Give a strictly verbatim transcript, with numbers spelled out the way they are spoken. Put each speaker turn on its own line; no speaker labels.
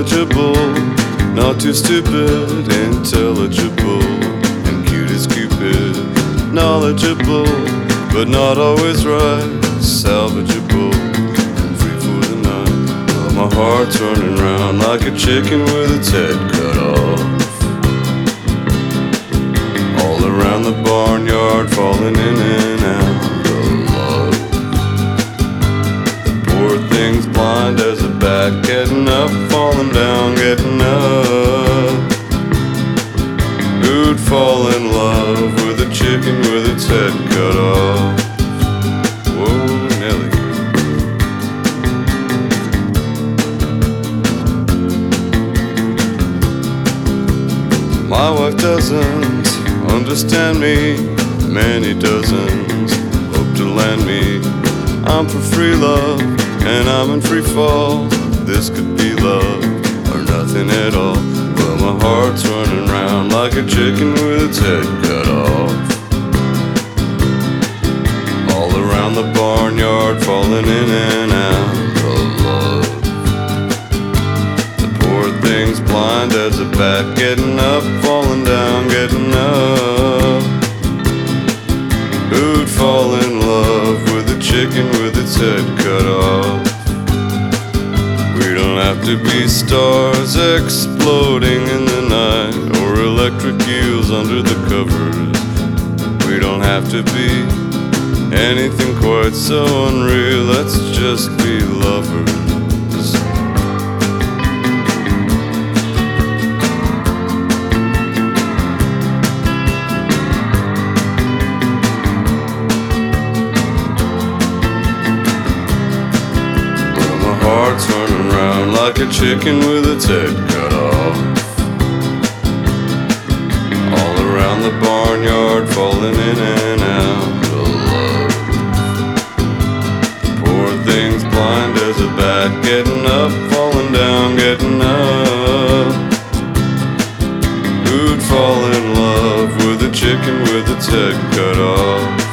knowledgeable, not too stupid, intelligible, and cute as Cupid. Knowledgeable, but not always right, salvageable, and free for the night. But my heart's running round like a chicken with its head cut off. All around the barnyard, falling in and out of love. The poor thing's blind as a bat, getting up, falling down, getting up. Who'd fall in love with a chicken with its head cut off? Whoa, Nelly. My wife doesn't understand me, many dozens hope to land me. I'm for free love, and I'm in free fall. This could be love, or nothing at all. But my heart's running round like a chicken with its head cut off. All around the barnyard, falling in and out of love. The poor thing's blind as a bat, getting up, falling down, getting up. Who'd fall in love with a chicken with its head cut off? We don't have to be stars exploding in the night, or electric eels under the covers. We don't have to be anything quite so unreal. Let's just be lovers. Heart's running round like a chicken with its head cut off. All around the barnyard, falling in and out of love. The poor thing's blind as a bat, getting up, falling down, getting up. Who'd fall in love with a chicken with its head cut off?